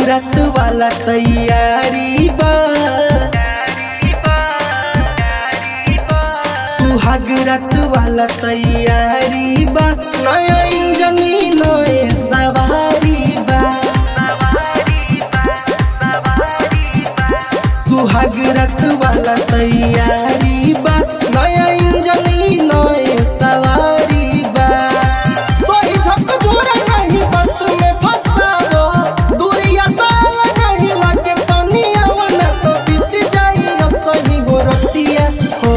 रात वाला तैयारी बा, सुहाग रात वाला तैयारी बा, नया इंजनी नए सवारी बा, सुहाग रात वाला तैयारी बा, नया इंजनी नए सवारी बा। सोई झक झोरा नहीं बस में फसाओ, दूरिया साल नहीं लगे तनिया वना तो बीच जाई सही हो रतिया हो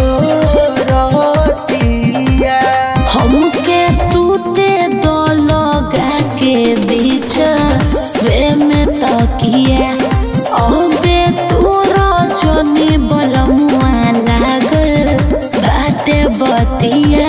रतिया। हमके सूते दो लगा के बीच वे में तकिया, अबे तोरा जनी बलमुआ लागल बाटे बतिया।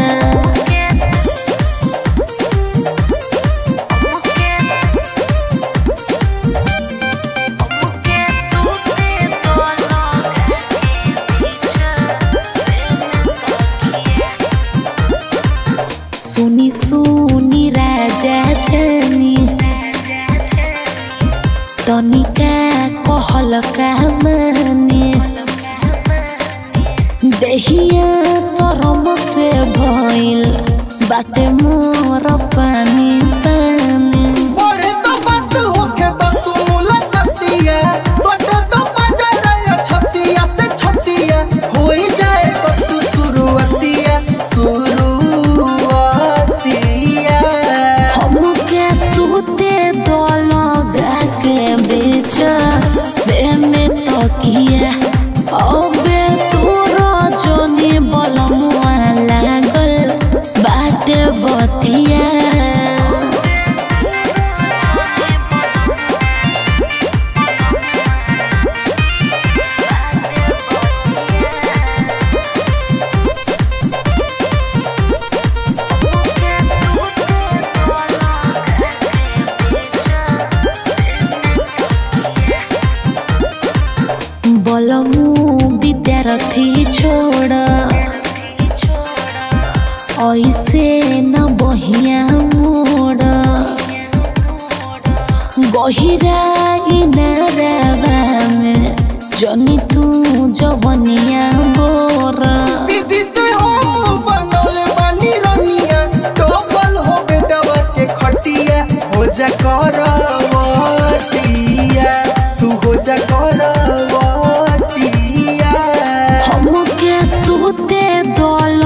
सुनी सुनी राजा जानी तनिका कहल का माने, देहिया शरम से भइल बाटे मोर पानी पानी। बड़े तो बात होके तो तू मुलाकातिया, सोटे तो बजाया छतिया से छतिया, होई जाए तो तू शुरुआतिया शुरुआतिया। हमके सूते दो लगा के बीच वे में तकिया, अबे तोरा जनी बलमुआ लागल बाटे बतिया। बलमु विद्यार्थी छोड़ ऐसे न बहिया मोड़, गहिरा इनारावा में जनी तू जवनिया बोर। विधि से हो बनल बानी रनिया, डबल हो बेटवा के खटिया, हो जा करवटिया, तू हो जा करवटिया। हमके सूते दो